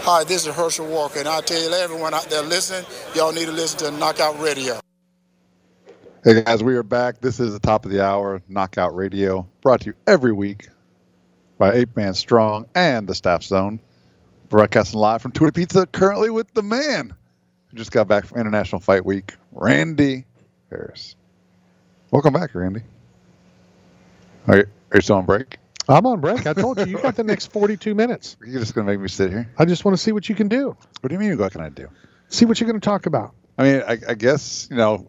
Hi, this is Herschel Walker, and I tell you, everyone out there listening, y'all need to listen to Knockout Radio. Hey guys, we are back. This is the top of the hour, Knockout Radio, brought to you every week by 8-Man Strong and the Staff Zone. Broadcasting live from Twitter Pizza, currently with the man who just got back from International Fight Week, Randy Harris. Welcome back, Randy. Are you still on break? I'm on break. I told you, you got the next 42 minutes. You're just going to make me sit here? I just want to see what you can do. What do you mean, what can I do? See what you're going to talk about. I mean, I guess,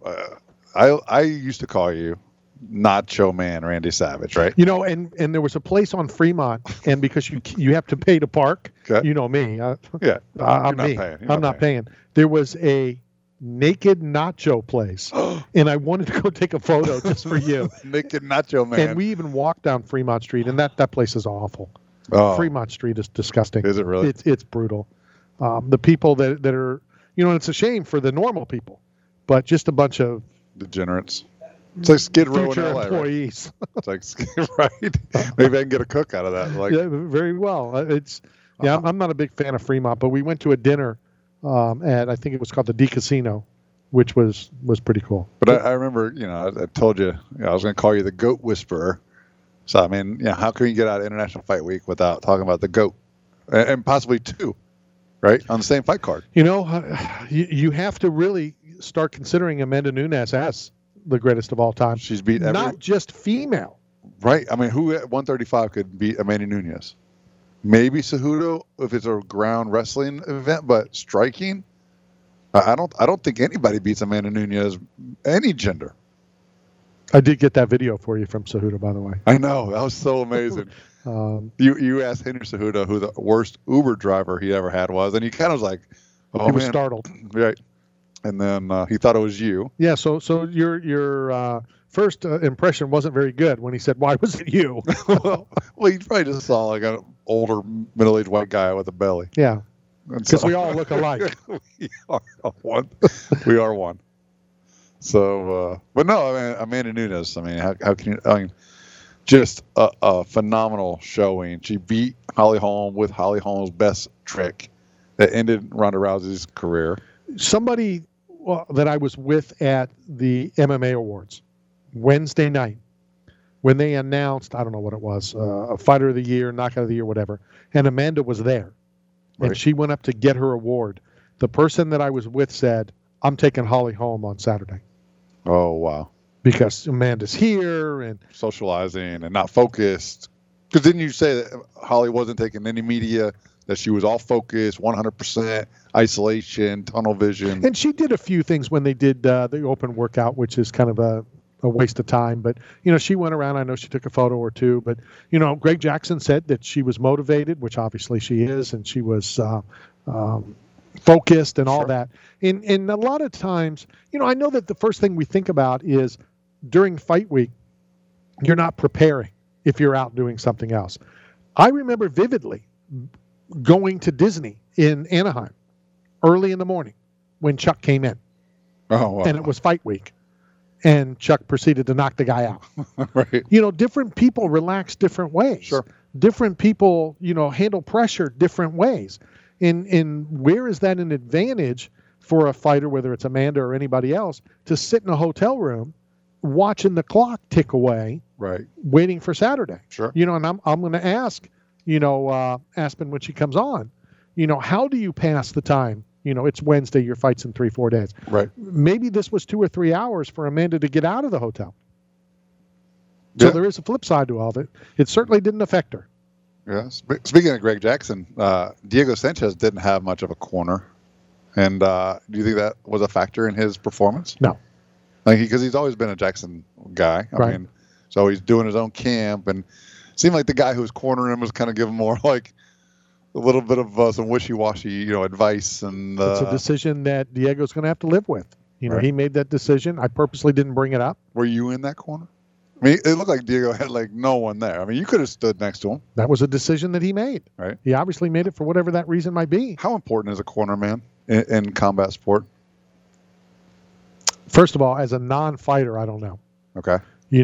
I used to call you Nacho Man Randy Savage, right? And there was a place on Fremont, and because you have to pay to park, okay. You know me. Yeah, I'm me. I'm not paying. There was a naked nacho place, and I wanted to go take a photo just for you. Naked Nacho Man. And we even walked down Fremont Street, and that place is awful. Oh. Fremont Street is disgusting. Is it really? It's brutal. The people that are, and it's a shame for the normal people, but just a bunch of degenerates. It's like Skid Row future in LA, employees. Right? It's like right. Maybe I can get a cook out of that. Like, yeah, very well. I'm not a big fan of Fremont, but we went to a dinner at, I think it was called the D Casino, which was pretty cool. But I remember, I told you, I was going to call you the Goat Whisperer. So I mean, how can you get out of International Fight Week without talking about the GOAT and possibly two, right, on the same fight card? You have to really start considering Amanda Nunes as the greatest of all time. She's beat not just female. Right. I mean, who at 135 could beat Amanda Nunes? Maybe Cejudo if it's a ground wrestling event, but striking, I don't think anybody beats Amanda Nunes any gender. I did get that video for you from Cejudo, by the way. I know, that was so amazing. You asked Henry Cejudo who the worst Uber driver he ever had was, and he kind of was like, "Oh, he was man." startled, right? And then he thought it was you. Yeah. So your first impression wasn't very good when he said, "Why was it you?" well, you probably just saw like an older middle-aged white guy with a belly. Yeah, because we all look alike. We are one. We are one. So, but no, I mean, Amanda Nunes. I mean, how can you? I mean, just a phenomenal showing. She beat Holly Holm with Holly Holm's best trick that ended Ronda Rousey's career. Somebody that I was with at the MMA Awards Wednesday night when they announced, I don't know what it was, a Fighter of the Year, Knockout of the Year, whatever, and Amanda was there, right. And she went up to get her award. The person that I was with said, "I'm taking Holly Holm on Saturday." Oh, wow. Because Amanda's here and socializing and not focused. Because didn't you say that Holly wasn't taking any media, that she was all focused, 100% isolation, tunnel vision? And she did a few things when they did the open workout, which is kind of a waste of time. But, she went around. I know she took a photo or two. But, Greg Jackson said that she was motivated, which obviously she is, and she was focused and all sure. that. And a lot of times, I know that the first thing we think about is during fight week, you're not preparing if you're out doing something else. I remember vividly going to Disney in Anaheim early in the morning when Chuck came in. Oh, wow. And it was fight week. And Chuck proceeded to knock the guy out. Right. Different people relax different ways. Sure. Different people, handle pressure different ways. And where is that an advantage for a fighter, whether it's Amanda or anybody else, to sit in a hotel room watching the clock tick away, right, waiting for Saturday? Sure. And I'm going to ask, Aspen when she comes on, how do you pass the time? It's Wednesday, your fight's in 3-4 days. Right. Maybe this was 2 or 3 hours for Amanda to get out of the hotel. So there is a flip side to all of it. It certainly didn't affect her. Yeah. Speaking of Greg Jackson, Diego Sanchez didn't have much of a corner. And do you think that was a factor in his performance? No. Because he's always been a Jackson guy. I mean, so he's doing his own camp. And it seemed like the guy who was cornering him was kind of giving more like a little bit of some wishy-washy, advice. And it's a decision that Diego's going to have to live with. Right. He made that decision. I purposely didn't bring it up. Were you in that corner? I mean, it looked like Diego had like no one there. I mean, you could have stood next to him. That was a decision that he made. Right. He obviously made it for whatever that reason might be. How important is a corner man in combat sport? First of all, as a non-fighter, I don't know. Okay.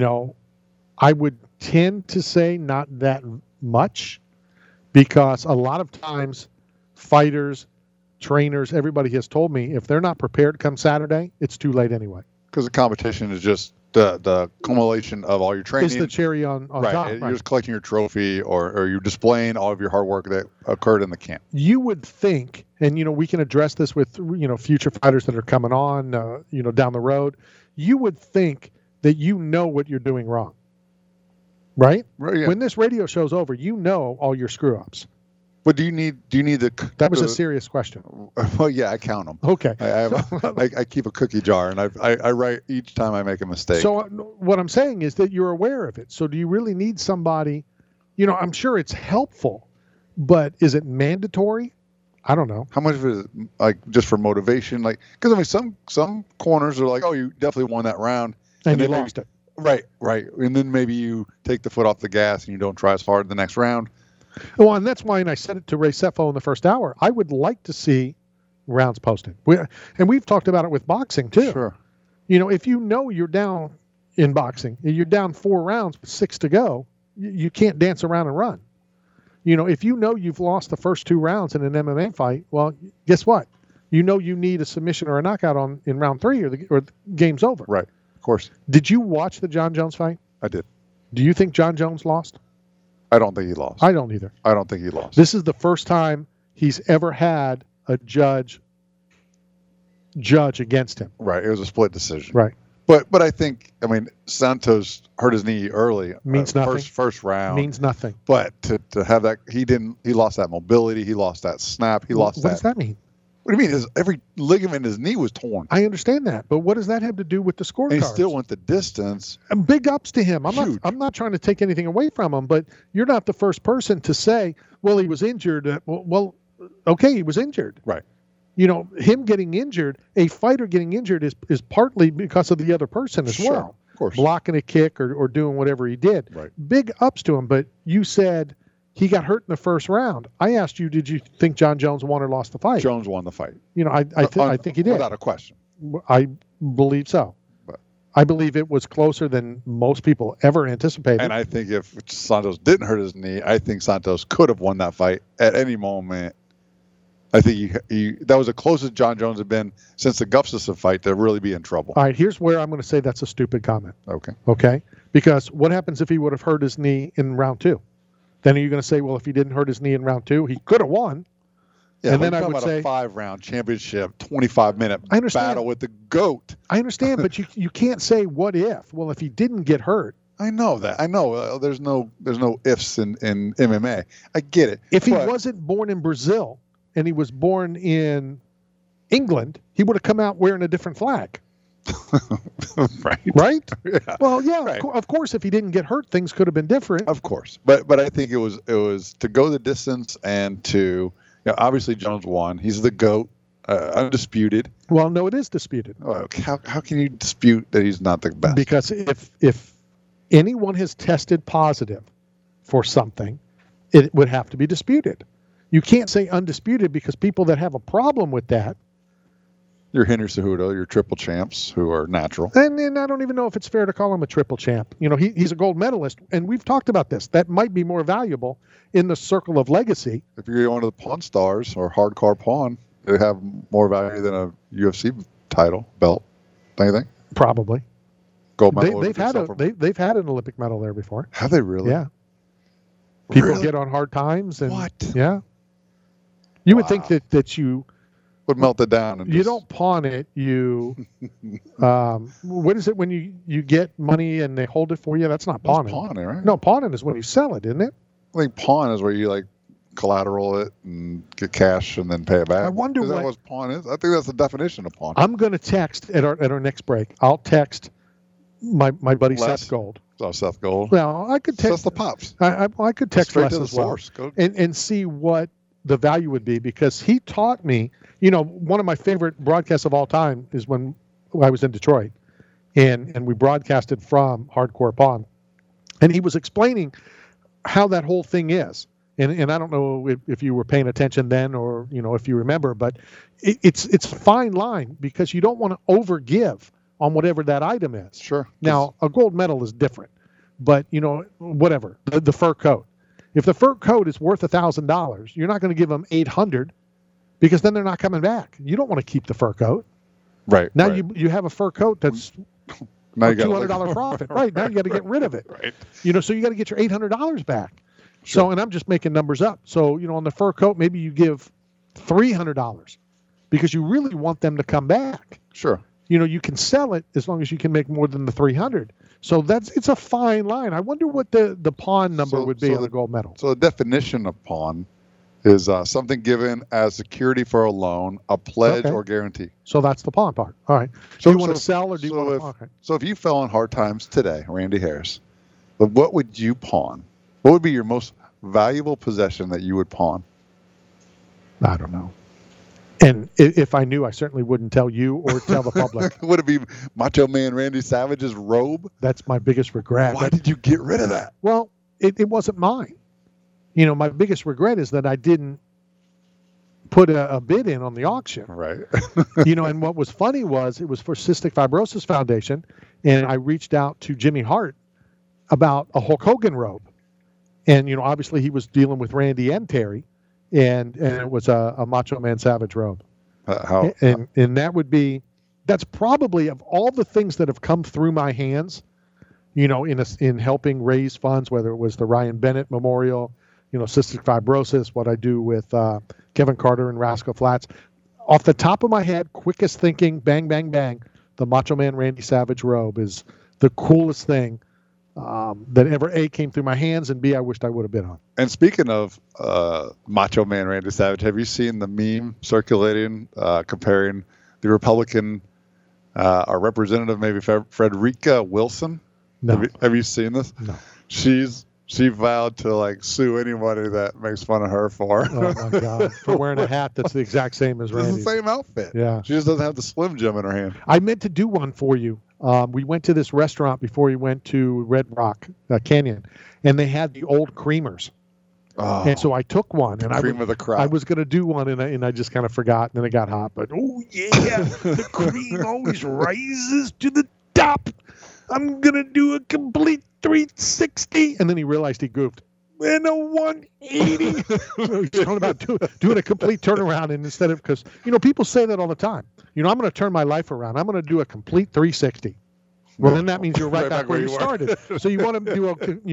I would tend to say not that much, because a lot of times fighters, trainers, everybody has told me if they're not prepared come Saturday, it's too late anyway. Because the competition is just the accumulation of all your training. It's the cherry on right. top. You're just collecting your trophy or you're displaying all of your hard work that occurred in the camp. You would think, and, we can address this with, future fighters that are coming on, down the road. You would think that what you're doing wrong. Right? Yeah. When this radio show's over, all your screw-ups. But do you need That was a serious question. Well, yeah, I count them. Okay. I keep a cookie jar, and I write each time I make a mistake. So what I'm saying is that you're aware of it. So do you really need somebody? I'm sure it's helpful, but is it mandatory? I don't know. How much of it is like just for motivation? Like, because some corners are like, oh, you definitely won that round, and you lost it. Right. And then maybe you take the foot off the gas and you don't try as hard the next round. Well, and that's why, and I said it to Ray Sefo in the first hour, I would like to see rounds posted. And we've talked about it with boxing, too. Sure. If you're down in boxing, you're down 4 rounds with 6 to go, you can't dance around and run. If you've lost the first 2 rounds in an MMA fight, well, guess what? You need a submission or a knockout in round 3 or the game's over. Right. Of course. Did you watch the John Jones fight? I did. Do you think John Jones lost? I don't think he lost. I don't either. I don't think he lost. This is the first time he's ever had a judge against him. Right. It was a split decision. Right. But I think, Santos hurt his knee early. Means nothing. First round. Means nothing. But to have that, he lost that mobility. He lost that snap. What does that mean? What do you mean? Every ligament in his knee was torn. I understand that, but what does that have to do with the scorecards? And he still went the distance. And big ups to him. Huge. I'm not trying to take anything away from him, but you're not the first person to say, well, he was injured. Well, okay, he was injured. Right. Him getting injured, a fighter getting injured is partly because of the other person as well. Of course. Blocking a kick or doing whatever he did. Right. Big ups to him, but you said he got hurt in the first round. I asked you, did you think John Jones won or lost the fight? Jones won the fight. I think he did. Without a question. I believe so. But I believe it was closer than most people ever anticipated. And I think if Santos didn't hurt his knee, I think Santos could have won that fight at any moment. I think that was the closest John Jones had been since the Gustafsson fight to really be in trouble. All right, here's where I'm going to say that's a stupid comment. Okay. Because what happens if he would have hurt his knee in round 2? Then are you going to say, well, if he didn't hurt his knee in round 2, he could have won? Yeah, and then I would about say a 5-round championship, 25-minute battle with the GOAT. I understand, but you can't say what if. Well, if he didn't get hurt. I know that. I know there's no ifs in MMA. I get it. If he wasn't born in Brazil and he was born in England, he would have come out wearing a different flag. Right? Yeah. Well, yeah, right. Of course, if he didn't get hurt, things could have been different. Of course. But I think it was to go the distance and to, obviously Jones won. He's the GOAT, undisputed. Well, no, it is disputed. How can you dispute that he's not the best? Because if anyone has tested positive for something, it would have to be disputed. You can't say undisputed because people that have a problem with that. Your Henry Cejudo, your triple champs who are natural. And I don't even know if it's fair to call him a triple champ. He's a gold medalist, and we've talked about this. That might be more valuable in the circle of legacy. If you're going to the Pawn Stars or Hardcore Pawn, they have more value than a UFC title belt. Don't you think? Probably. Gold medal. They've had an Olympic medal there before. Have they really? Yeah. People really? get on hard times. And, what? Yeah. You would think that you would melt it down. And you don't pawn it. You, what is it when you get money and they hold it for you? That's not pawning. That's pawning, right? No, pawning is when you sell it, isn't it? I think pawn is where you collateral it and get cash and then pay it back. I wonder what was pawn is. I think that's the definition of pawn. I'm going to text at our next break. I'll text my buddy Seth Gold. Oh, Seth Gold. Well, I could text the pops. I could text straight Les to the as well source. and see what the value would be, because he taught me. One of my favorite broadcasts of all time is when I was in Detroit, and we broadcasted from Hardcore Pawn, and he was explaining how that whole thing is. And I don't know if you were paying attention then, or if you remember, but it's a fine line, because you don't want to overgive on whatever that item is. Sure. Now, a gold medal is different, but whatever, the fur coat. If the fur coat is worth $1,000, you're not going to give them $800 because then they're not coming back. You don't want to keep the fur coat. Right. Now right. you have a fur coat that's Now a you got $200 profit. Right. Now you got to get rid of it. Right. So you got to get your $800 back. Sure. So, and I'm just making numbers up. So, on the fur coat, maybe you give $300 because you really want them to come back. Sure. You can sell it as long as you can make more than the 300. So it's a fine line. I wonder what the pawn number would be on the gold medal. So the definition of pawn is something given as security for a loan, a pledge, or guarantee. So that's the pawn part. All right. So you want to sell or do you want to pawn? So if you fell on hard times today, Randy Harris, what would you pawn? What would be your most valuable possession that you would pawn? I don't know. And if I knew, I certainly wouldn't tell you or tell the public. Would it be Macho Man Randy Savage's robe? That's my biggest regret. Why did you get rid of that? Well, it wasn't mine. My biggest regret is that I didn't put a bid in on the auction. Right. And what was funny was it was for Cystic Fibrosis Foundation, and I reached out to Jimmy Hart about a Hulk Hogan robe. And, obviously he was dealing with Randy and Terry, and it was a Macho Man Savage robe. And that's probably, of all the things that have come through my hands, in helping raise funds, whether it was the Ryan Bennett Memorial, cystic fibrosis, what I do with Kevin Carter and Rascal Flatts, off the top of my head, quickest thinking, bang, bang, bang, the Macho Man Randy Savage robe is the coolest thing that ever A, came through my hands, and B, I wished I would have been on. And speaking of Macho Man Randy Savage, have you seen the meme circulating comparing the Republican our representative, maybe Frederica Wilson? No. Have you seen this? No. She vowed to sue anybody that makes fun of her for. Oh my God! For wearing a hat that's the exact same as Randy's. It's the same outfit. Yeah. She just doesn't have the Slim Jim in her hand. I meant to do one for you. We went to this restaurant before we went to Red Rock Canyon, and they had the old creamers. Oh, and so I took one, and cream of the crop. I was going to do one, and I just kind of forgot, and then it got hot. But oh yeah, the cream always rises to the top. I'm going to do a complete 360, and then he realized he goofed. And a 180. He's talking about doing a complete turnaround, and instead of, because people say that all the time. I'm going to turn my life around. I'm going to do a complete 360. Well, then that means you're right back where you started. So you want to do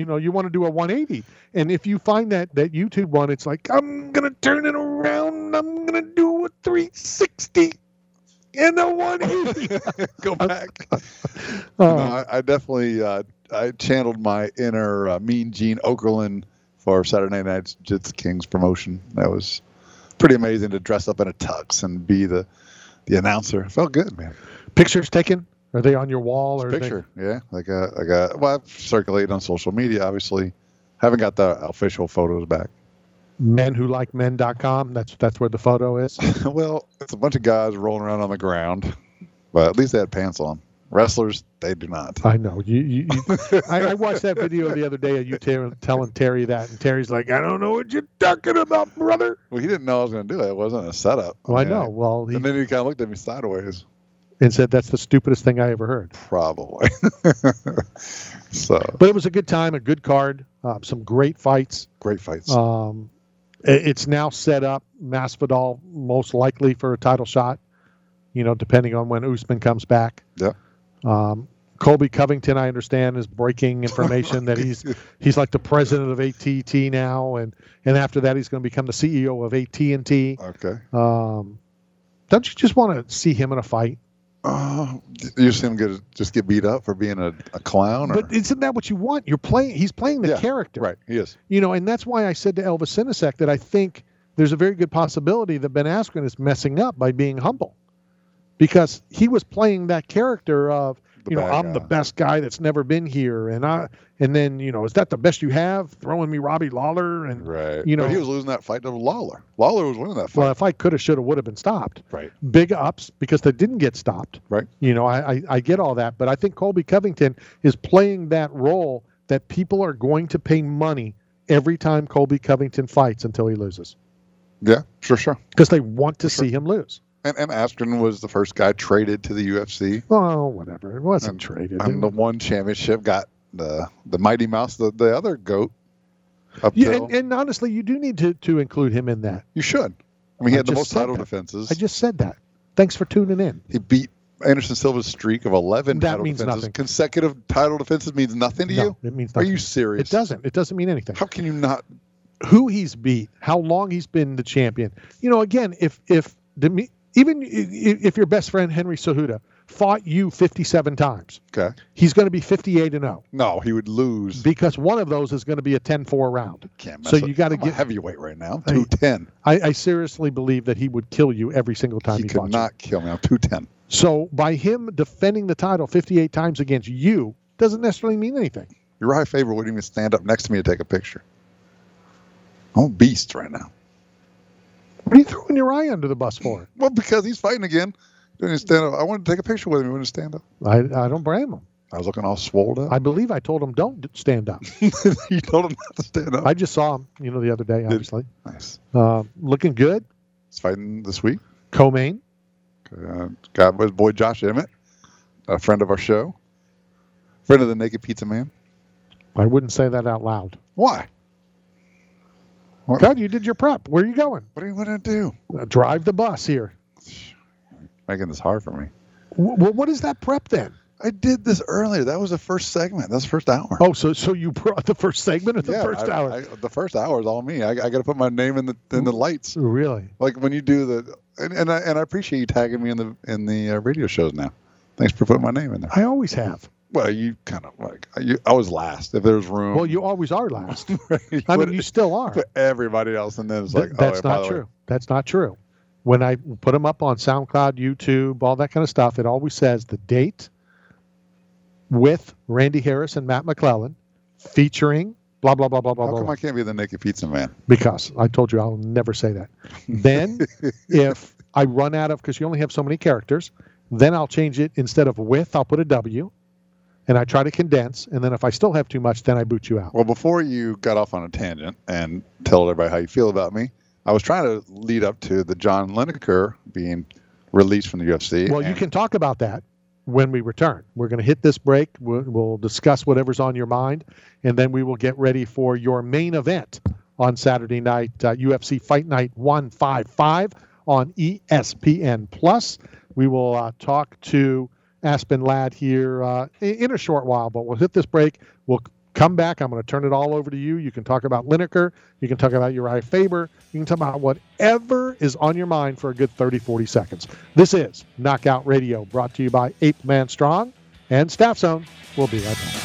a 180. And if you find that YouTube one, it's like, I'm going to turn it around. I'm going to do a 360 and a 180. Go back. No, I definitely I channeled my inner Mean Gene Okerlund for Saturday Night's Jits Kings promotion. That was pretty amazing to dress up in a tux and be the announcer. It felt good, man. Pictures taken? Are they on your wall? Or picture? Yeah, well, I've circulated on social media. Obviously, haven't got the official photos back. menwholikemen.com. That's where the photo is. Well, it's a bunch of guys rolling around on the ground, but at least they had pants on. Wrestlers, they do not. I know. I watched that video the other day of you telling Terry that, and Terry's like, I don't know what you're talking about, brother. Well, he didn't know I was going to do it. It wasn't a setup. Well, I know. Well, and then he kind of looked at me sideways and said, "That's the stupidest thing I ever heard." Probably. But it was a good time, a good card, some great fights. Great fights. It's now set up, Masvidal most likely for a title shot. Depending on when Usman comes back. Yeah. Colby Covington, I understand, is breaking information that he's like the president of AT&T now, and after that he's going to become the CEO of AT&T. Okay. Don't you just want to see him in a fight? You see him get beat up for being a clown? But isn't that what you want? He's playing the character. Right, he is. And that's why I said to Elvis Sinisek that I think there's a very good possibility that Ben Askren is messing up by being humble. Because he was playing that character of, I'm the best guy that's never been here, and then is that the best you have? Throwing me Robbie Lawler, and right. But he was losing that fight to Lawler. Lawler was winning that fight. Well, if I coulda, shoulda, woulda been stopped. Right. Big ups because they didn't get stopped. Right. I get all that, but I think Colby Covington is playing that role that people are going to pay money every time Colby Covington fights until he loses. Yeah, sure. Because they want to see him lose. And Askren was the first guy traded to the UFC. Oh, whatever. It wasn't traded. And the one championship got the Mighty Mouse, the other GOAT. And honestly, you do need to include him in that. You should. I mean, he had the most title defenses. I just said that. Thanks for tuning in. He beat Anderson Silva's streak of 11 that title means defenses. Nothing. Consecutive title defenses means nothing to no, you? It means nothing. Are you serious? It doesn't. It doesn't mean anything. How can you not? Who he's beat, how long he's been the champion. Again, if your best friend Henry Cejudo fought you 57 times, okay, he's going to be 58-0. No, he would lose because one of those is going to be a 10-4 round. So you got to get heavyweight right now. 210. I seriously believe that he would kill you every single time he fought you. He could not kill me. I'm 210. So by him defending the title 58 times against you doesn't necessarily mean anything. Uriah Faber wouldn't even stand up next to me to take a picture. I'm a beast right now. What are you throwing Uriah under the bus for? Well, because he's fighting again. Didn't stand up. I wanted to take a picture with him. He wouldn't stand up. I don't blame him. I was looking all swole up. I believe I told him don't stand up. You told him not to stand up. I just saw him, the other day, obviously. Nice. Looking good. He's fighting this week. Co-main. Got his boy Josh Emmett, a friend of our show. Friend of the Naked Pizza Man. I wouldn't say that out loud. Why? God, you did your prep. Where are you going? What are you going to do? Drive the bus here. Making this hard for me. Well, what is that prep then? I did this earlier. That was the first segment. That's the first hour. Oh, so you brought the first segment or the first hour? The first hour is all me. I got to put my name in the lights. Really? Like when you do and I appreciate you tagging me in the radio shows now. Thanks for putting my name in there. I always have. Well, you kind of I was last if there's room. Well, you always are last. Right? You still are. Put everybody else, and then it's that's not true. That's not true. When I put them up on SoundCloud, YouTube, all that kind of stuff, it always says the date with Randy Harris and Matt McClellan, featuring blah blah blah blah blah. How come blah. I can't be the Naked Pizza Man? Because I told you I'll never say that. Then, if I run out of, because you only have so many characters, then I'll change it. Instead of with, I'll put a W. And I try to condense, and then if I still have too much, then I boot you out. Well, before you got off on a tangent and tell everybody how you feel about me, I was trying to lead up to the John Lineker being released from the UFC. Well, you can talk about that when we return. We're going to hit this break. We'll discuss whatever's on your mind, and then we will get ready for your main event on Saturday night, UFC Fight Night 155 on ESPN+. We will talk to Aspen Ladd here in a short while, but we'll hit this break. We'll come back. I'm going to turn it all over to you. You can talk about Lineker. You can talk about Uriah Faber. You can talk about whatever is on your mind for a good 30, 40 seconds. This is Knockout Radio, brought to you by 8 Man Strong and Staff Zone. We'll be right back.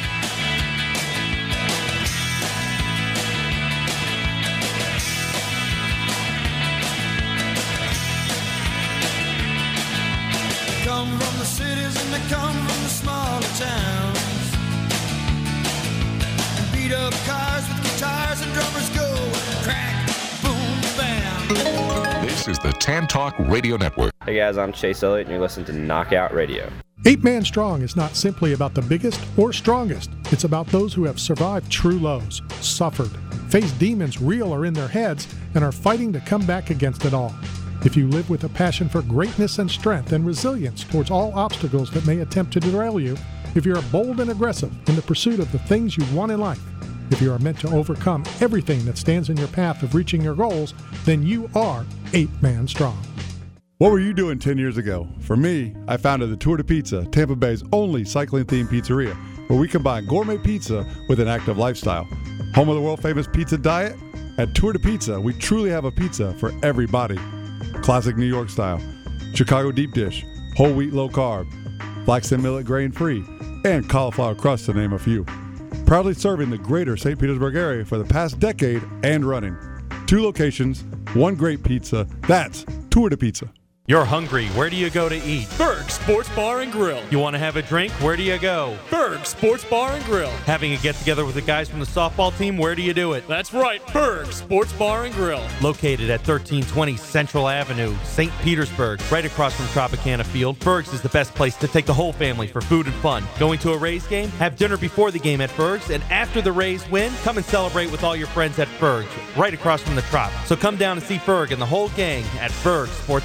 Up cars with guitars and drummers go crack, boom, bam. This is the Tan Talk Radio Network. Hey guys, I'm Chase Elliott, and you're listening to Knockout Radio. 8 Man Strong is not simply about the biggest or strongest. It's about those who have survived true lows, suffered, faced demons real or in their heads, and are fighting to come back against it all. If you live with a passion for greatness and strength and resilience towards all obstacles that may attempt to derail you, if you're bold and aggressive in the pursuit of the things you want in life, if you are meant to overcome everything that stands in your path of reaching your goals, then you are 8 Man Strong. What were you doing 10 years ago? For me, I founded the Tour de Pizza, Tampa Bay's only cycling-themed pizzeria, where we combine gourmet pizza with an active lifestyle. Home of the world-famous pizza diet? At Tour de Pizza, we truly have a pizza for every body. Classic New York style, Chicago deep dish, whole wheat low carb, flax and millet grain-free, and cauliflower crust to name a few. Proudly serving the greater St. Petersburg area for the past decade and running. 2 locations, 1 great pizza. That's Tour de Pizza. You're hungry. Where do you go to eat? Berg Sports Bar and Grill. You want to have a drink? Where do you go? Berg Sports Bar and Grill. Having a get-together with the guys from the softball team? Where do you do it? That's right, Berg Sports Bar and Grill. Located at 1320 Central Avenue, St. Petersburg, right across from Tropicana Field. Berg's is the best place to take the whole family for food and fun. Going to a Rays game? Have dinner before the game at Berg's, and after the Rays win, come and celebrate with all your friends at Berg's, right across from the Trop. So come down and see Berg and the whole gang at Berg Sports Bar and Grill.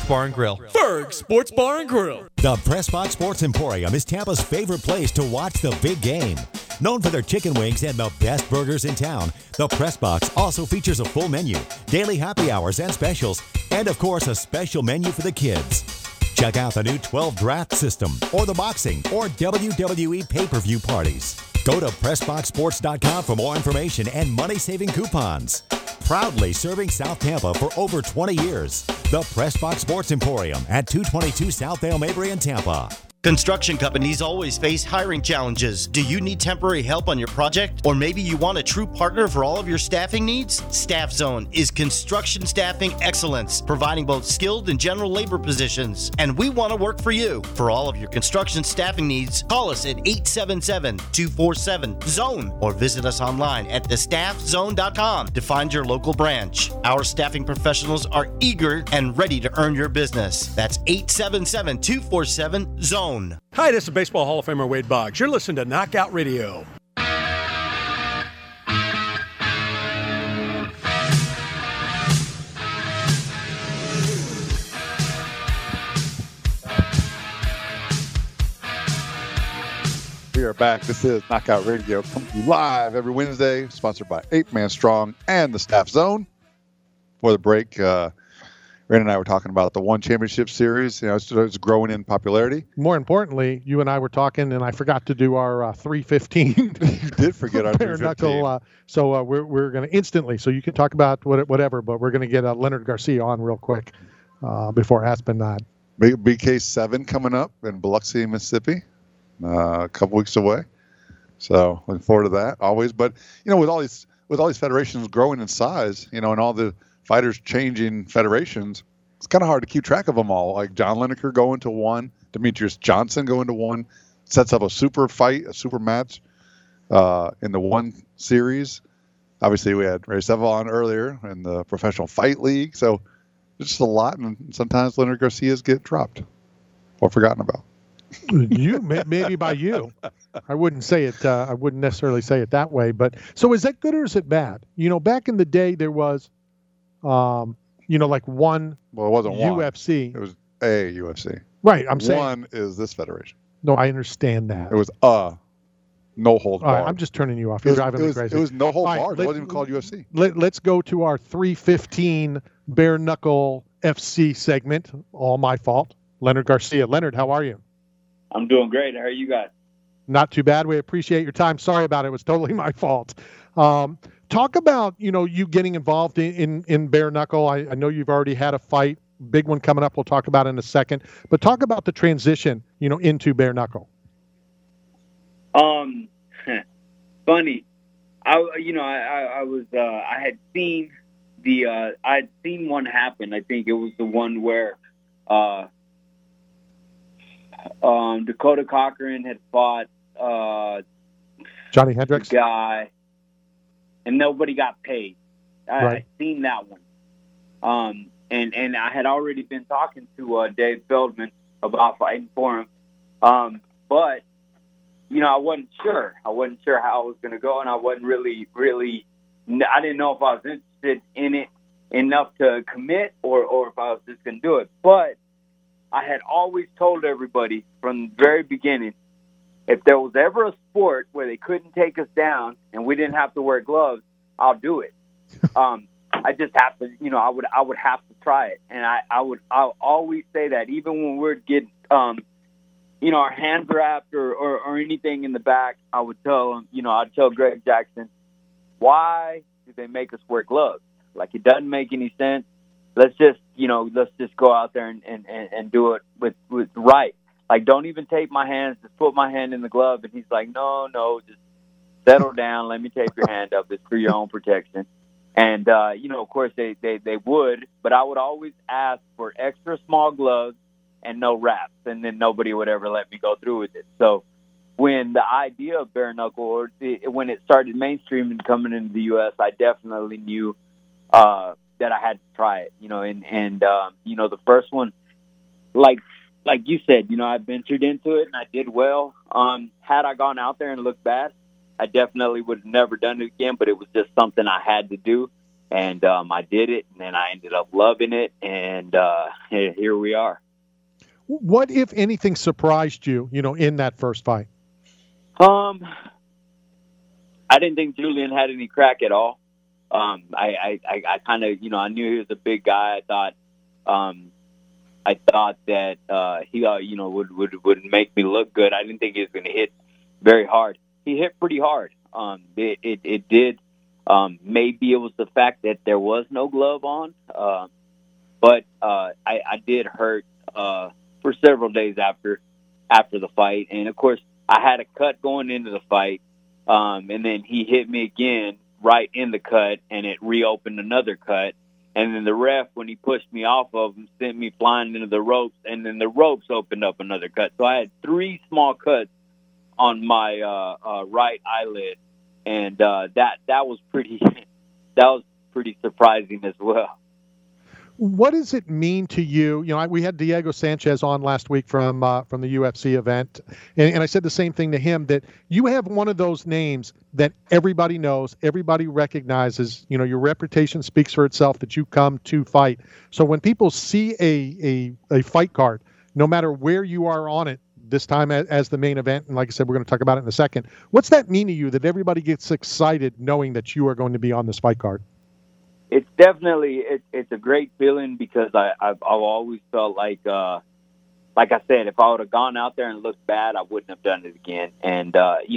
Grill. Ferg Sports Bar and Grill. The Pressbox Sports Emporium is Tampa's favorite place to watch the big game. Known for their chicken wings and the best burgers in town, the Pressbox also features a full menu, daily happy hours and specials, and of course a special menu for the kids. Check out the new 12 draft system or the boxing or WWE pay-per-view parties. Go to PressboxSports.com for more information and money-saving coupons. Proudly serving South Tampa for over 20 years. The Pressbox Sports Emporium at 222 South Dale Mabry in Tampa. Construction companies always face hiring challenges. Do you need temporary help on your project? Or maybe you want a true partner for all of your staffing needs? Staff Zone is construction staffing excellence, providing both skilled and general labor positions. And we want to work for you. For all of your construction staffing needs, call us at 877-247-ZONE or visit us online at thestaffzone.com to find your local branch. Our staffing professionals are eager and ready to earn your business. That's 877-247-ZONE. Hi, this is Baseball Hall of Famer Wade Boggs. You're listening to Knockout Radio. We are back. This is Knockout Radio, coming to you live every Wednesday, sponsored by 8 Man Strong and the Staff Zone. For the break, Randy and I were talking about the One Championship Series. You know, it's growing in popularity. More importantly, you and I were talking, and I forgot to do our 315. You did forget our 315. So we're going to instantly. So you can talk about whatever, but we're going to get Leonard Garcia on real quick before Aspen Nod. BK7 coming up in Biloxi, Mississippi, a couple weeks away. So looking forward to that always. But you know, with all these federations growing in size, you know, and all the fighters changing federations, it's kind of hard to keep track of them all. Like John Lineker going to one, Demetrius Johnson going to one, sets up a super fight, a super match in the one series. Obviously, we had Ray Seville on earlier in the Professional Fight League. So it's just a lot, and sometimes Leonard Garcia's get dropped or forgotten about. Maybe by you. I wouldn't say it. I wouldn't necessarily say it that way. But so is that good or is it bad? You know, back in the day, there was like one. Well, it wasn't UFC. It was a UFC. Right. I'm saying one is this federation. No, I understand that. It was no hold barred. Right, I'm just turning you off. You're driving me crazy. It was no hold barred. It wasn't even called UFC. Let's go to our 315 bare knuckle FC segment. All my fault. Leonard Garcia. Leonard, how are you? I'm doing great. How are you guys? Not too bad. We appreciate your time. Sorry about it. It was totally my fault. Talk about, you getting involved in bare knuckle. I know you've already had a fight, big one coming up we'll talk about in a second. But talk about the transition, into bare knuckle. Funny. I had seen one happen. I think it was the one where Dakota Cochran had fought Johnny Hendricks guy, and nobody got paid. I'd seen that one. And I had already been talking to Dave Feldman about fighting for him. But I wasn't sure. I wasn't sure how it was going to go, and I wasn't really. I didn't know if I was interested in it enough to commit, or if I was just going to do it. But I had always told everybody from the very beginning, if there was ever a sport where they couldn't take us down and we didn't have to wear gloves, I'll do it. I just have to, I would have to try it. And I'll always say that, even when we're getting, our hands wrapped or anything in the back, I would tell them, I'd tell Greg Jackson, why do they make us wear gloves? Like, it doesn't make any sense. Let's just go out there and do it with right. Like, don't even tape my hands. Just put my hand in the glove. And he's like, no, just settle down. Let me tape your hand up. It's for your own protection. And, of course, they would. But I would always ask for extra small gloves and no wraps. And then nobody would ever let me go through with it. So when the idea of bare knuckle, when it started mainstream and coming into the U.S., I definitely knew that I had to try it, and the first one, like you said, I ventured into it and I did well. Had I gone out there and looked bad, I definitely would have never done it again, but it was just something I had to do. And I did it, and then I ended up loving it. And here we are. What, if anything, surprised you, in that first fight? I didn't think Julian had any crack at all. I kind of, I knew he was a big guy. I thought that he, would make me look good. I didn't think he was going to hit very hard. He hit pretty hard. It did. Maybe it was the fact that there was no glove on, but I did hurt for several days after the fight, and of course I had a cut going into the fight, and then he hit me again right in the cut, and it reopened another cut. And then the ref, when he pushed me off of him, sent me flying into the ropes, and then the ropes opened up another cut. So I had 3 small cuts on my right eyelid, and that was pretty surprising as well. What does it mean to you? We had Diego Sanchez on last week from the UFC event, and I said the same thing to him, that you have one of those names that everybody knows, everybody recognizes. Your reputation speaks for itself, that you come to fight. So when people see a fight card, no matter where you are on it, this time as the main event, and like I said, we're going to talk about it in a second, what's that mean to you, that everybody gets excited knowing that you are going to be on this fight card? It's definitely it's a great feeling, because I've always felt like I said, if I would have gone out there and looked bad, I wouldn't have done it again. And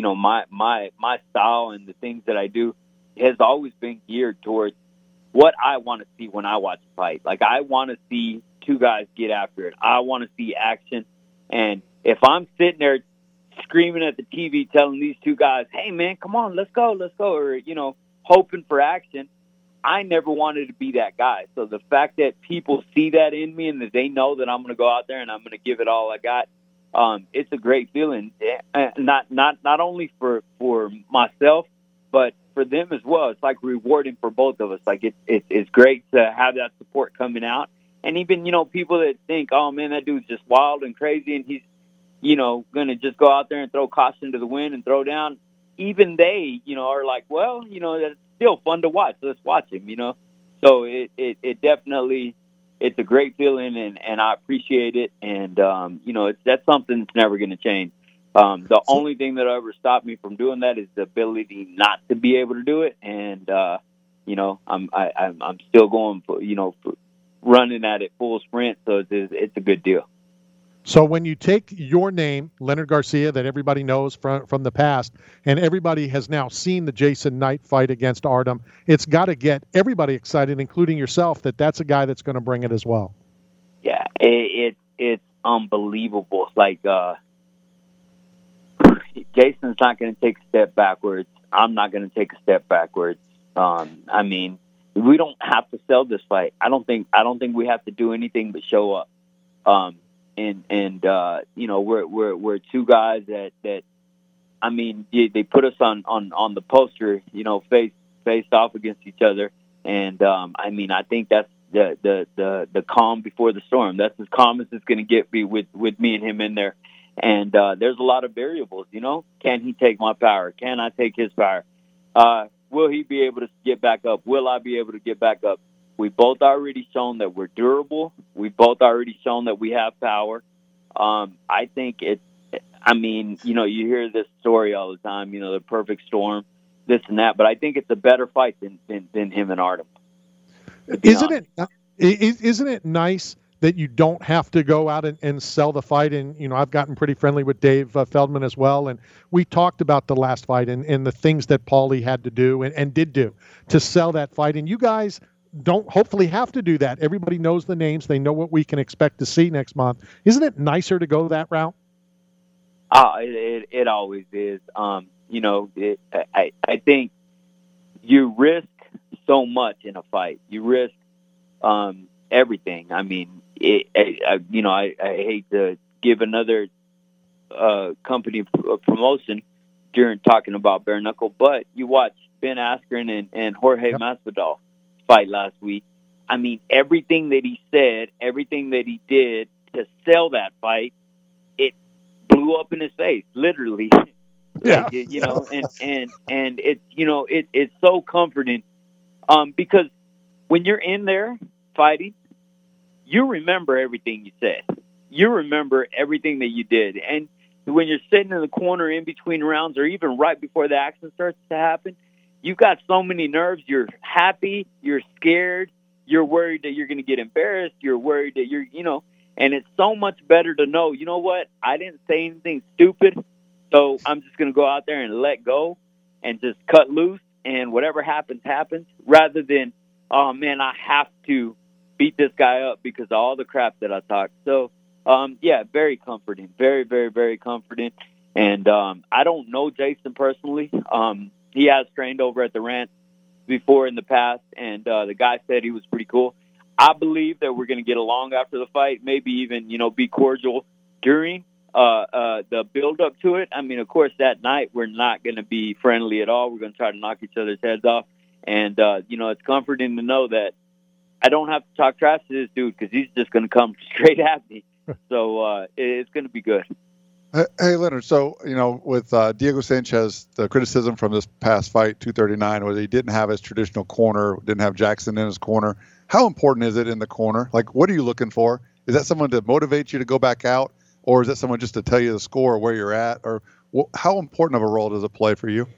my style and the things that I do has always been geared towards what I want to see when I watch a fight. Like, I want to see 2 guys get after it. I want to see action. And if I'm sitting there screaming at the TV telling these 2 guys, "Hey man, come on, let's go," or hoping for action, I never wanted to be that guy. So the fact that people see that in me and that they know that I'm going to go out there and I'm going to give it all I got, it's a great feeling. Not only for myself, but for them as well. It's like rewarding for both of us. Like, it's great to have that support coming out. And even, people that think, "Oh man, that dude's just wild and crazy and he's, going to just go out there and throw caution to the wind and throw down." Even they, are like, "Well, that's still fun to watch. Let's watch him," So it definitely, it's a great feeling, and I appreciate it. And, that's something that's never going to change. The only thing that ever stopped me from doing that is the ability not to be able to do it. And, I'm still going for, running at it full sprint. So it's a good deal. So when you take your name, Leonard Garcia, that everybody knows from the past, and everybody has now seen the Jason Knight fight against Artem, it's got to get everybody excited, including yourself, that that's a guy that's going to bring it as well. Yeah, it's unbelievable. It's like Jason's not going to take a step backwards. I'm not going to take a step backwards. We don't have to sell this fight. I don't think we have to do anything but show up. We're 2 guys that they put us on the poster, faced off against each other. And, I think that's the calm before the storm. That's as calm as it's going to get me with me and him in there. And, there's a lot of variables, Can he take my power? Can I take his power? Will he be able to get back up? Will I be able to get back up? We both already shown that we're durable. We both already shown that we have power. I think you hear this story all the time, the perfect storm, this and that, but I think it's a better fight than him and Artem. Isn't it nice that you don't have to go out and sell the fight? And, I've gotten pretty friendly with Dave Feldman as well. And we talked about the last fight and the things that Paulie had to do and did do to sell that fight. And you guys don't hopefully have to do that. Everybody knows the names. They know what we can expect to see next month. Isn't it nicer to go that route? It always is. I think you risk so much in a fight. You risk everything. I hate to give another company a promotion during talking about bare knuckle, but you watch Ben Askren and Jorge Masvidal fight last week. Everything that he said, everything that he did to sell that fight, it blew up in his face, literally. Yeah. And it's so comforting, because when you're in there fighting, you remember everything you said. You remember everything that you did. And when you're sitting in the corner in between rounds or even right before the action starts to happen, you got so many nerves. You're happy. You're scared. You're worried that you're going to get embarrassed. You're worried that and it's so much better to know, you know what, I didn't say anything stupid, so I'm just going to go out there and let go and just cut loose, and whatever happens, happens, rather than, oh, man, I have to beat this guy up because of all the crap that I talked. So, very comforting, very, very, very comforting. And I don't know Jason personally. He has trained over at the ranch before in the past, and the guy said he was pretty cool. I believe that we're going to get along after the fight, maybe even, be cordial during the build-up to it. I mean, of course, that night we're not going to be friendly at all. We're going to try to knock each other's heads off. And, it's comforting to know that I don't have to talk trash to this dude because he's just going to come straight at me. So it's going to be good. Hey, Leonard, so, with Diego Sanchez, the criticism from this past fight, 239, was he didn't have his traditional corner, didn't have Jackson in his corner. How important is it in the corner? Like, what are you looking for? Is that someone to motivate you to go back out, or is that someone just to tell you the score or where you're at? Or how important of a role does it play for you?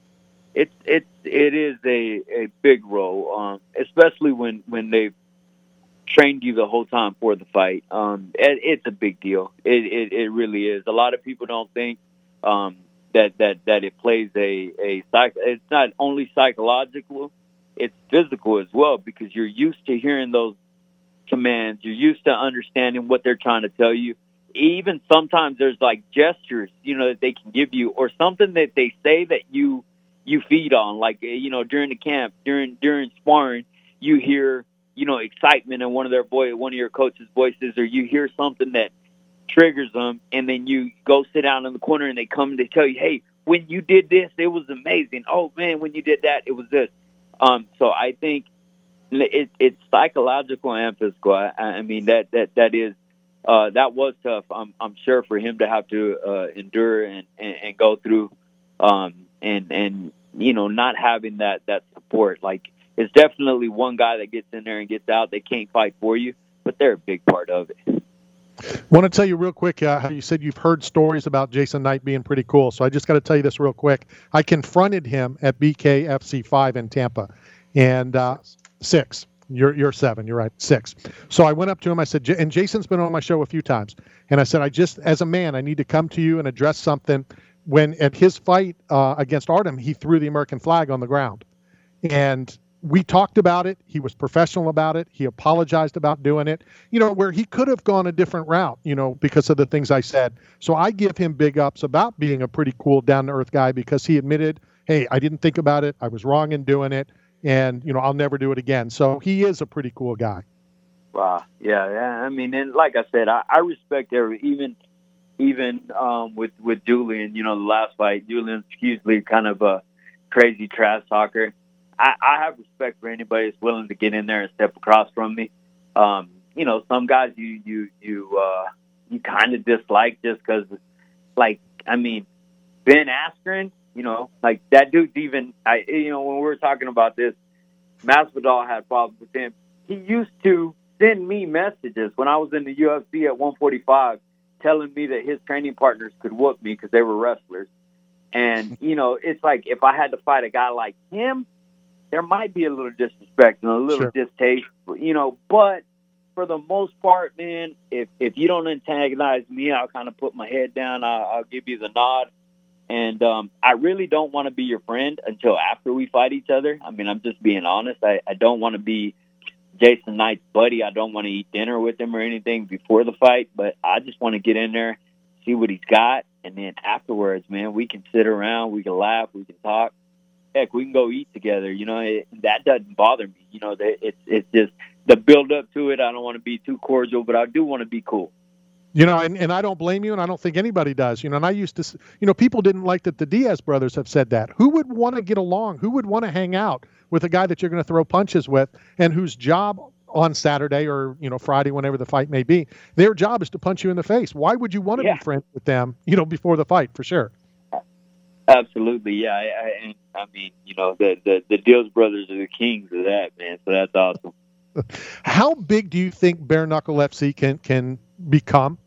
It is a big role, especially when they've trained you the whole time for the fight. It's a big deal. It really is. A lot of people don't think that it plays it's not only psychological, it's physical as well, because you're used to hearing those commands. You're used to understanding what they're trying to tell you. Even sometimes there's like gestures, that they can give you, or something that they say that you feed on. Like, during the camp, during sparring, you hear, excitement in one of your coach's voices, or you hear something that triggers them, and then you go sit down in the corner and they come to tell you, hey, when you did this, it was amazing. Oh man, when you did that, it was this. So I think it's psychological and physical. I mean, that was tough. I'm sure for him to have to endure and go through, and not having that support. Like, it's definitely one guy that gets in there and gets out. They can't fight for you, but they're a big part of it. Want to tell you real quick how you said you've heard stories about Jason Knight being pretty cool. So I just got to tell you this real quick. I confronted him at BKFC 5 in Tampa, and 6. You're 7. You're right, 6. So I went up to him. I said, and Jason's been on my show a few times, and I said, as a man, I need to come to you and address something. When at his fight against Artem, he threw the American flag on the ground, and we talked about it. He was professional about it. He apologized about doing it, where he could have gone a different route, because of the things I said. So I give him big ups about being a pretty cool, down-to-earth guy, because he admitted, hey, I didn't think about it. I was wrong in doing it, and, I'll never do it again. So he is a pretty cool guy. Wow. Yeah. I mean, and like I said, I respect even with Julian, the last fight, Julian's usually kind of a crazy trash talker. I have respect for anybody that's willing to get in there and step across from me. Some guys you kind of dislike just because, like, I mean, Ben Askren, like that dude's even, when we were talking about this, Masvidal had problems with him. He used to send me messages when I was in the UFC at 145 telling me that his training partners could whoop me because they were wrestlers. And, it's like if I had to fight a guy like him, there might be a little disrespect and a little distaste, but for the most part, man, if you don't antagonize me, I'll kind of put my head down. I'll give you the nod. And I really don't want to be your friend until after we fight each other. I mean, I'm just being honest. I don't want to be Jason Knight's buddy. I don't want to eat dinner with him or anything before the fight, but I just want to get in there, see what he's got, and then afterwards, man, we can sit around, we can laugh, we can talk. Heck, we can go eat together. That doesn't bother me. It's just the build up to it. I don't want to be too cordial, but I do want to be cool. And I don't blame you, and I don't think anybody does. And I used to, people didn't like that the Diaz brothers have said that. Who would want to get along? Who would want to hang out with a guy that you're going to throw punches with, and whose job on Saturday or, Friday, whenever the fight may be, their job is to punch you in the face? Why would you want to be friends with them, before the fight, for sure? Absolutely, yeah. I mean, the Diaz brothers are the kings of that, man. So that's awesome. How big do you think Bare Knuckle FC can become?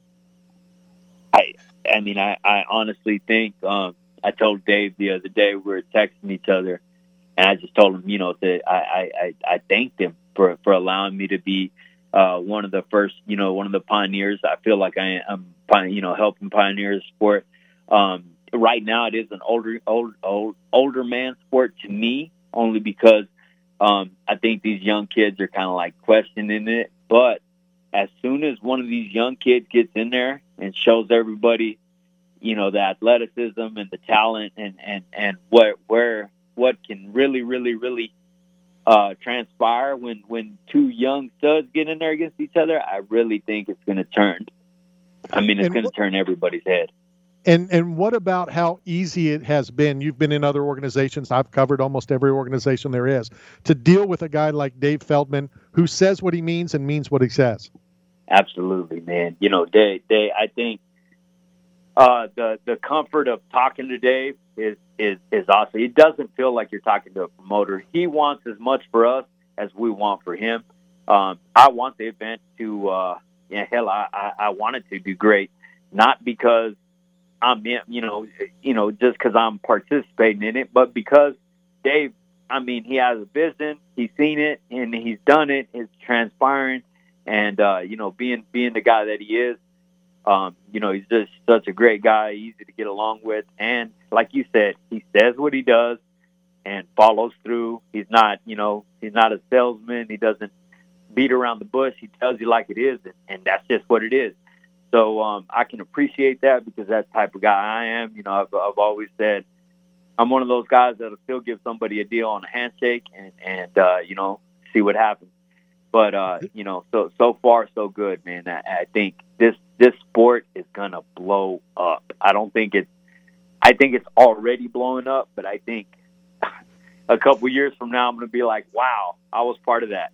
I mean, I honestly think, I told Dave the other day, we were texting each other, and I just told him, that I thanked him for allowing me to be one of the first, one of the pioneers. I feel like I am, helping pioneer the sport. Right now, it is an older man sport to me, only because I think these young kids are kind of like questioning it. But as soon as one of these young kids gets in there and shows everybody, the athleticism and the talent and what can really transpire when two young studs get in there against each other, I really think it's going to turn. I mean, it's going to turn everybody's head. And what about how easy it has been? You've been in other organizations. I've covered almost every organization there is to deal with a guy like Dave Feldman who says what he means and means what he says. Absolutely, man. Dave, I think the comfort of talking to Dave is awesome. It doesn't feel like you're talking to a promoter. He wants as much for us as we want for him. I want the event to, I want it to do great, not because I'm, just because I'm participating in it, but because Dave, he has a vision, he's seen it, and he's done it. It's transpiring, and being the guy that he is, he's just such a great guy, easy to get along with, and like you said, he says what he does and follows through. He's not a salesman. He doesn't beat around the bush. He tells you like it is, and that's just what it is. So I can appreciate that because that's the type of guy I am. I've always said I'm one of those guys that'll still give somebody a deal on a handshake and see what happens. But so far so good, man. I think this sport is gonna blow up. I think it's already blowing up, but I think a couple years from now I'm gonna be like, wow, I was part of that.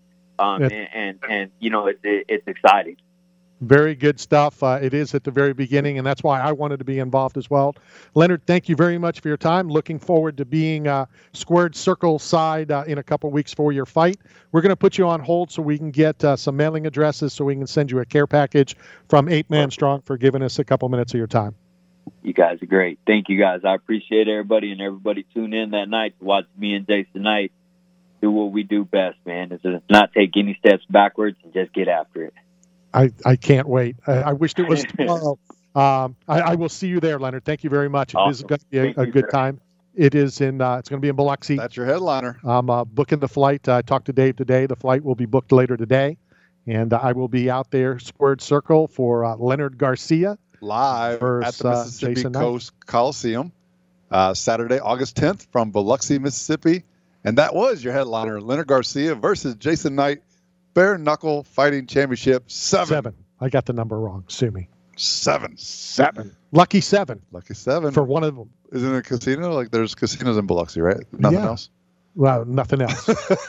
It's exciting. Very good stuff. It is at the very beginning, and that's why I wanted to be involved as well. Leonard, thank you very much for your time. Looking forward to being squared circle side in a couple weeks for your fight. We're going to put you on hold so we can get some mailing addresses so we can send you a care package from 8 Man Strong for giving us a couple minutes of your time. You guys are great. Thank you, guys. I appreciate everybody, and everybody tune in that night to watch me and Jason Knight do what we do best, man. Is to not take any steps backwards and just get after it. I can't wait. I wished it was tomorrow. I will see you there, Leonard. Thank you very much. Awesome. It is going to be a good time. It is it's going to be in Biloxi. That's your headliner. I'm booking the flight. I talked to Dave today. The flight will be booked later today. And I will be out there, squared circle, for Leonard Garcia. Live at the Mississippi Jason Coast Coliseum, Saturday, August 10th from Biloxi, Mississippi. And that was your headliner, Leonard Garcia versus Jason Knight. Bare Knuckle Fighting Championship 7. I got the number wrong. Sue me. 7. Lucky 7. Lucky 7. For one of them. Isn't it a casino? Like there's casinos in Biloxi, right? Nothing else? Well, nothing else.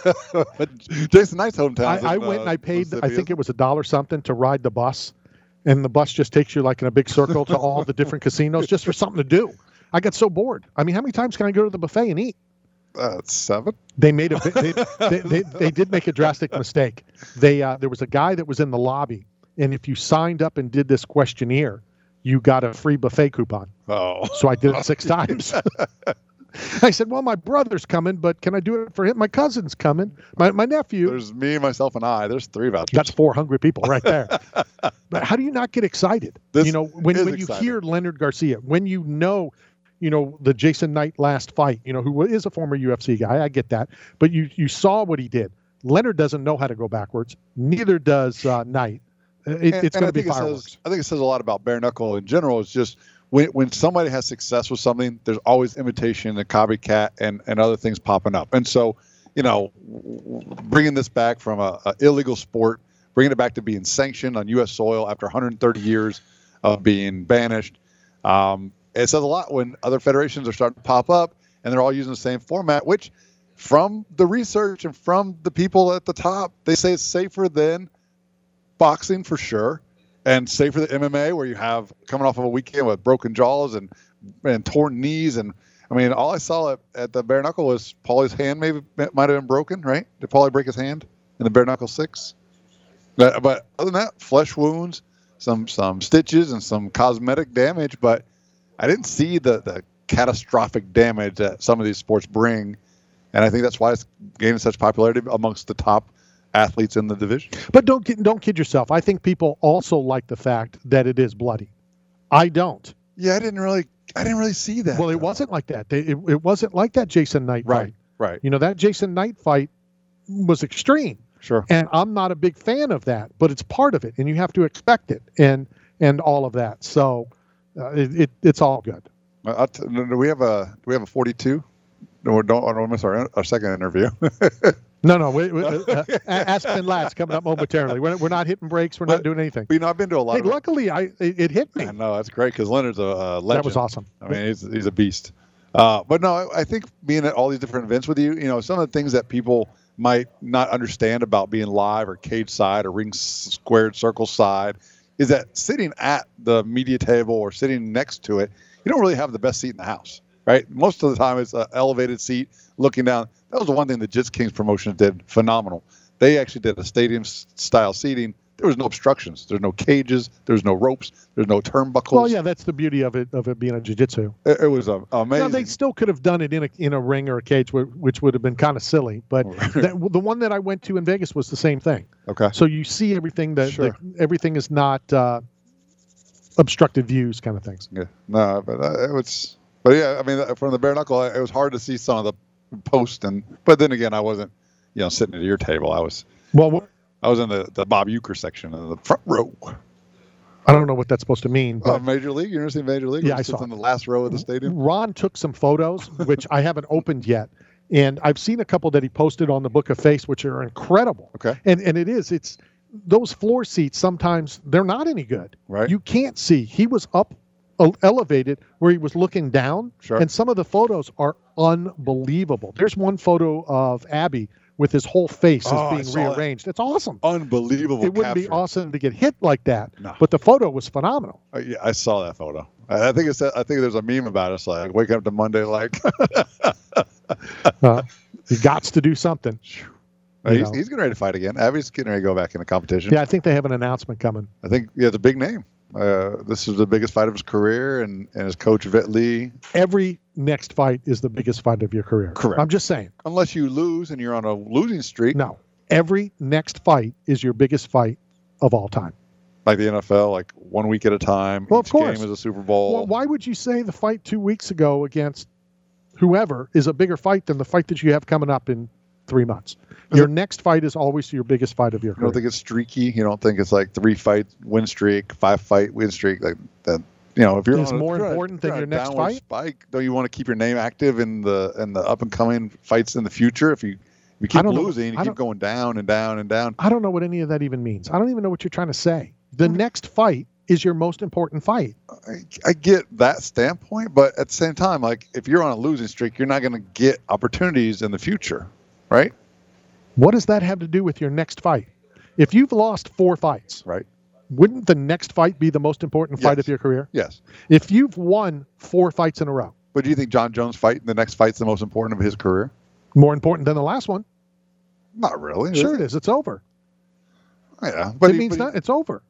Jason Knight's hometown. I went and I paid, I think it was $1 something to ride the bus. And the bus just takes you like in a big circle to all the different casinos just for something to do. I got so bored. How many times can I go to the buffet and eat? 7. They made they did make a drastic mistake. There was a guy that was in the lobby, and if you signed up and did this questionnaire, you got a free buffet coupon. Oh, so I did it 6 times. I said, "Well, my brother's coming, but can I do it for him? My cousin's coming. My nephew." There's me, myself, and I. There's 3 vouchers. That's 4 hungry people right there. But how do you not get excited? When you hear Leonard Garcia, when you know the Jason Knight last fight, who is a former UFC guy. I get that. But you saw what he did. Leonard doesn't know how to go backwards. Neither does Knight. It's going to be fireworks. I think it says a lot about bare knuckle in general. It's just when somebody has success with something, there's always imitation and copycat and other things popping up. And so, bringing this back from a illegal sport, bringing it back to being sanctioned on U.S. soil after 130 years of being banished, it says a lot when other federations are starting to pop up and they're all using the same format, which from the research and from the people at the top, they say it's safer than boxing for sure and safer than MMA, where you have coming off of a weekend with broken jaws and torn knees. And all I saw at the bare knuckle was Paulie's hand might have been broken, right? Did Paulie break his hand? in the bare knuckle 6. But other than that, flesh wounds, some stitches, and some cosmetic damage. But I didn't see the catastrophic damage that some of these sports bring, and I think that's why it's gaining such popularity amongst the top athletes in the division. But don't kid yourself. I think people also like the fact that it is bloody. I don't. Yeah, I didn't really see that. Well, it wasn't like that. It wasn't like that Jason Knight fight. Right. You know, that Jason Knight fight was extreme. Sure. And I'm not a big fan of that, but it's part of it, and you have to expect it, and all of that. So it's all good. Do we have a 42? No, don't miss our second interview. No. Aspen Last coming up momentarily. We're not hitting breaks. We're not doing anything. But, I've been to a lot. Luckily, it hit me. I know, that's great because Leonard's a legend. That was awesome. I mean, he's a beast. But no, I think being at all these different events with you, some of the things that people might not understand about being live or cage side or ring squared circle side is that sitting at the media table or sitting next to it, you don't really have the best seat in the house, right? Most of the time it's an elevated seat looking down. That was the one thing the Jits Kings promotions did phenomenal. They actually did a stadium style seating. There was no obstructions. There's no cages. There's no ropes. There's no turnbuckles. Well, yeah, that's the beauty of it being a jiu-jitsu. It was amazing. Now, they still could have done it in a ring or a cage, which would have been kind of silly. But the one that I went to in Vegas was the same thing. Okay. So you see everything everything is not obstructed views kind of things. Yeah. No, but it was. But yeah, I mean, from the bare knuckle, it was hard to see some of the posts, but then again, I wasn't, sitting at your table. I was in the Bob Uecker section in the front row. I don't know what that's supposed to mean. But Major League? You ever seen Major League? Yeah, I saw in the last row of the stadium. Ron took some photos, which I haven't opened yet, and I've seen a couple that he posted on the Book of Face, which are incredible. Okay. And it's those floor seats. Sometimes they're not any good. Right. You can't see. He was up elevated where he was looking down. Sure. And some of the photos are unbelievable. There's one photo of Abby with his whole face is being rearranged. It's awesome. Unbelievable. It wouldn't be awesome to get hit like that, No. but the photo was phenomenal. Yeah, I saw that photo. I think there's a meme about it. It's like waking up to Monday like. He gots to do something. He's getting ready to fight again. Abby's getting ready to go back in the competition. Yeah, I think they have an announcement coming. I think it's a big name. This is the biggest fight of his career, and his coach Vet Lee. Every next fight is the biggest fight of your career. Correct. I'm just saying. Unless you lose and you're on a losing streak. No. Every next fight is your biggest fight of all time. Like the NFL, like 1 week at a time. Well, Each of course. game is a Super Bowl. Well, why would you say the fight 2 weeks ago against whoever is a bigger fight than the fight that you have coming up in 3 months? Your next fight is always your biggest fight of your career. You don't think it's streaky? You don't think it's like 3-fight win streak, 5-fight win streak? Like that, if you're is more important than your next fight. Spike, don't you want to keep your name active in the up and coming fights in the future? If you keep losing, you keep going down and down and down. I don't know what any of that even means. I don't even know what you're trying to say. The next fight is your most important fight. I get that standpoint, but at the same time, like if you're on a losing streak, you're not going to get opportunities in the future, right? What does that have to do with your next fight? If you've lost 4 fights, right, wouldn't the next fight be the most important fight of your career? Yes. If you've won 4 fights in a row. But do you think John Jones' fight, the next fight's the most important of his career? More important than the last one? Not really. Sure it is. It's over. Yeah. But it's over.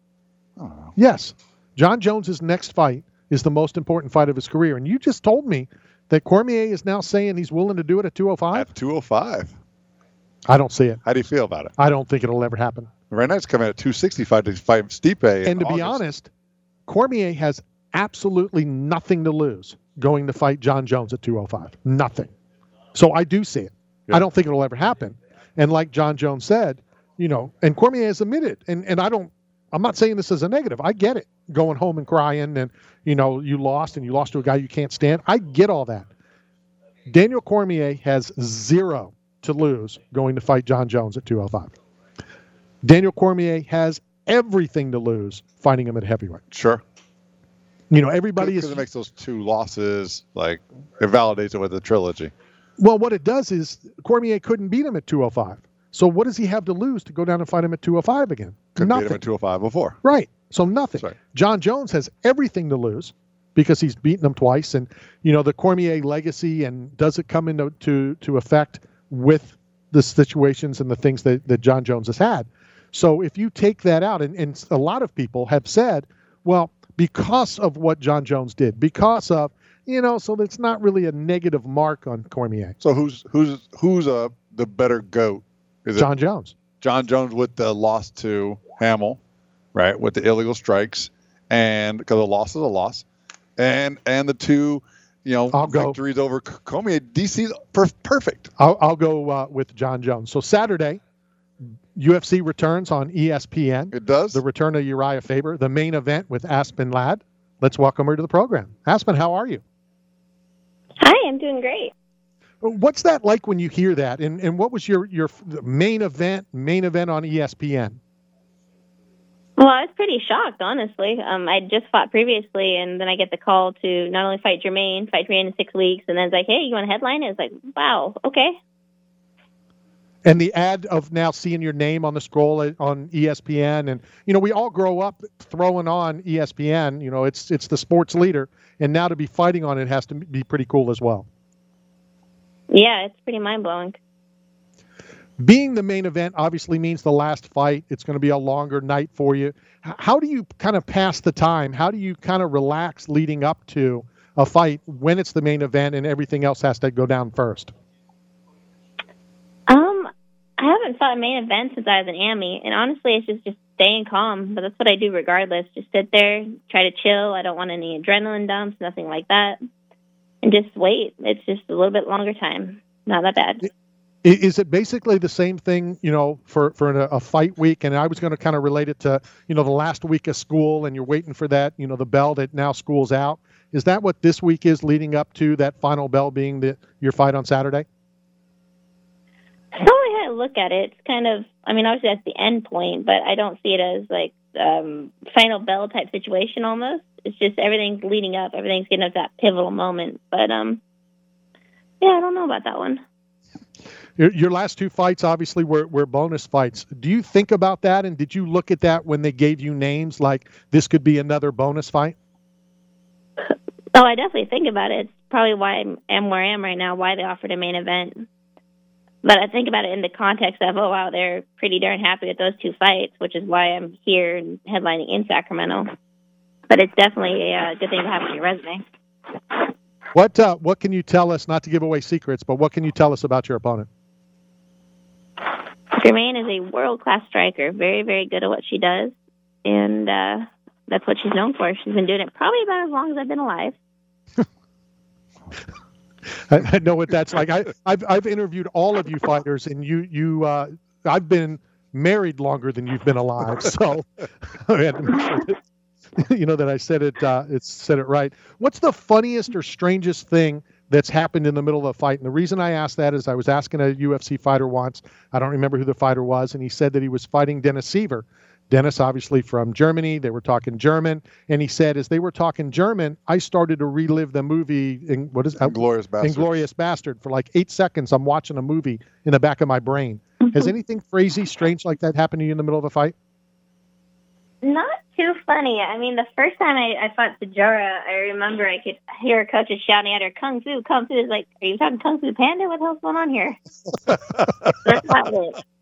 Yes. John Jones' next fight is the most important fight of his career. And you just told me that Cormier is now saying he's willing to do it at 205? At 205. I don't see it. How do you feel about it? I don't think it'll ever happen. Right now it's coming at 265 to fight Stipe. And to be honest, Cormier has absolutely nothing to lose going to fight John Jones at 205. Nothing. So I do see it. Yeah. I don't think it'll ever happen. And like John Jones said, and Cormier has admitted, and I'm not saying this as a negative. I get it. Going home and crying and, you lost to a guy you can't stand. I get all that. Daniel Cormier has 0 to lose going to fight John Jones at 205. Daniel Cormier has everything to lose fighting him at heavyweight. Sure. Everybody is. Because it makes those 2 losses, like, it validates it with the trilogy. Well, what it does is Cormier couldn't beat him at 205. So what does he have to lose to go down and fight him at 205 again? Couldn't Nothing. beat him at 205 before. Right. So nothing. Sorry. John Jones has everything to lose because he's beaten him twice. And, the Cormier legacy, and does it come into effect with the situations and the things that John Jones has had. So if you take that out, and a lot of people have said, well, because of what John Jones did, because of, so that's not really a negative mark on Cormier. So who's the better GOAT? Is it John Jones? John Jones with the loss to Hamill, right? With the illegal strikes, and because a loss is a loss, and the two, victories over Cormier. DC perfect. I'll go with John Jones. So Saturday, UFC returns on ESPN. It does. The return of Uriah Faber, the main event with Aspen Ladd. Let's welcome her to the program. Aspen, how are you? Hi, I'm doing great. What's that like when you hear that? And what was your main event on ESPN? Well, I was pretty shocked, honestly. I just fought previously, and then I get the call to not only fight Jermaine in 6 weeks, and then it's like, hey, you want to headline it? It's like, wow, okay. And the ad of now seeing your name on the scroll on ESPN, and we all grow up throwing on ESPN. It's the sports leader, and now to be fighting on it has to be pretty cool as well. Yeah, it's pretty mind blowing. Being the main event obviously means the last fight. It's going to be a longer night for you. How do you kind of pass the time? How do you kind of relax leading up to a fight when it's the main event and everything else has to go down first? I haven't fought a main event since I was in AMI, and honestly, it's just staying calm. But that's what I do regardless. Just sit there, try to chill. I don't want any adrenaline dumps, nothing like that, and just wait. It's just a little bit longer time. Not that bad. Is it basically the same thing, for a fight week? And I was going to kind of relate it to, the last week of school, and you're waiting for that, the bell that now school's out. Is that what this week is leading up to, that final bell being your fight on Saturday? That's the way I look at it. It's kind of, obviously that's the end point, but I don't see it as like final bell type situation almost. It's just everything's leading up. Everything's getting up to that pivotal moment. But, yeah, I don't know about that one. Your last two fights obviously were bonus fights. Do you think about that, and did you look at that when they gave you names like this could be another bonus fight? Oh, I definitely think about it. It's probably why I am where I am right now, why they offered a main event. But I think about it in the context of, oh, wow, they're pretty darn happy with those two fights, which is why I'm here and headlining in Sacramento. But it's definitely a good thing to have on your resume. What can you tell us, not to give away secrets, but what can you tell us about your opponent? Jermaine is a world-class striker, very, very good at what she does, and that's what she's known for. She's been doing it probably about as long as I've been alive. I know what that's like. I've interviewed all of you fighters, and I've been married longer than you've been alive, so I had to make sure that I said it right. What's the funniest or strangest thing that's happened in the middle of a fight? And the reason I asked that is I was asking a UFC fighter once. I don't remember who the fighter was, and he said that he was fighting Dennis Seaver. Dennis, obviously from Germany, they were talking German, and he said as they were talking German, I started to relive the movie Inglourious Bastard for like 8 seconds. I'm watching a movie in the back of my brain. Has anything crazy, strange like that happened to you in the middle of a fight? Not too funny. The first time I fought Sajara, I remember I could hear coaches shouting at her, Kung Fu. Kung Fu is like, are you talking Kung Fu Panda? What the hell's going on here? That's not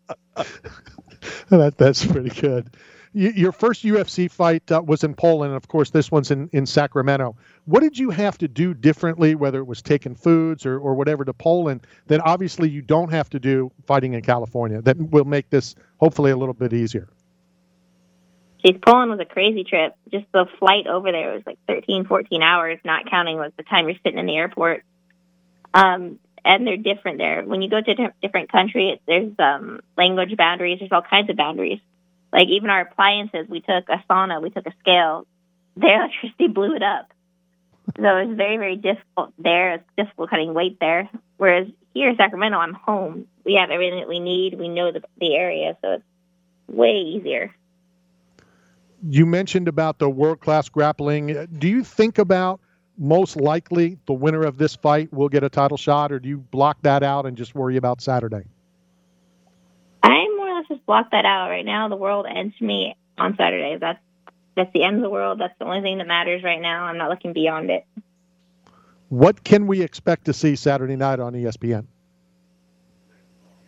it. That's pretty good. Your first UFC fight was in Poland. Of course, this one's in Sacramento. What did you have to do differently, whether it was taking foods or whatever, to Poland, that obviously you don't have to do fighting in California, that will make this hopefully a little bit easier? Geez, Poland was a crazy trip. Just the flight over there was like 13, 14 hours, not counting like the time you're sitting in the airport. And they're different there. When you go to a different country, there's language boundaries. There's all kinds of boundaries. Like even our appliances, we took a sauna, we took a scale. Their electricity blew it up. So it was very, very difficult there. It's difficult cutting weight there. Whereas here in Sacramento, I'm home. We have everything that we need. We know the area, so it's way easier. You mentioned about the world-class grappling. Do you think about most likely the winner of this fight will get a title shot, or do you block that out and just worry about Saturday? I more or less just block that out. Right now, the world ends to me on Saturday. That's the end of the world. That's the only thing that matters right now. I'm not looking beyond it. What can we expect to see Saturday night on ESPN?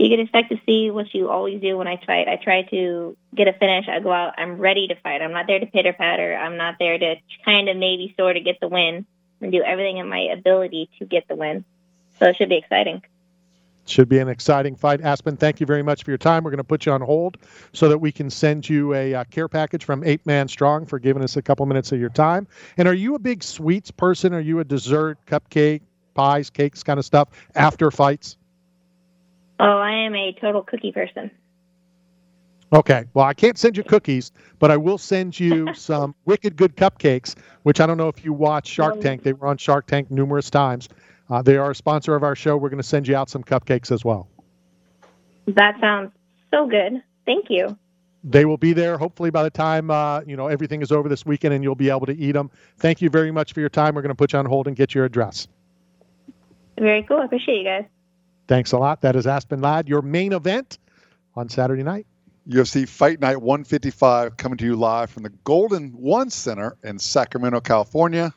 You can expect to see what you always do when I fight. I try to get a finish. I go out. I'm ready to fight. I'm not there to pitter-patter. I'm not there to kind of maybe sort of get the win and do everything in my ability to get the win. So it should be exciting. Should be an exciting fight. Aspen, thank you very much for your time. We're going to put you on hold so that we can send you a care package from 8 Man Strong for giving us a couple minutes of your time. And are you a big sweets person? Are you a dessert, cupcake, pies, cakes kind of stuff after fights? Oh, I am a total cookie person. Okay. Well, I can't send you cookies, but I will send you some wicked good cupcakes, which I don't know if you watch Shark Tank. They were on Shark Tank numerous times. They are a sponsor of our show. We're going to send you out some cupcakes as well. That sounds so good. Thank you. They will be there hopefully by the time everything is over this weekend, and you'll be able to eat them. Thank you very much for your time. We're going to put you on hold and get your address. Very cool. I appreciate you guys. Thanks a lot. That is Aspen Ladd, your main event on Saturday night. UFC Fight Night 155 coming to you live from the Golden One Center in Sacramento, California.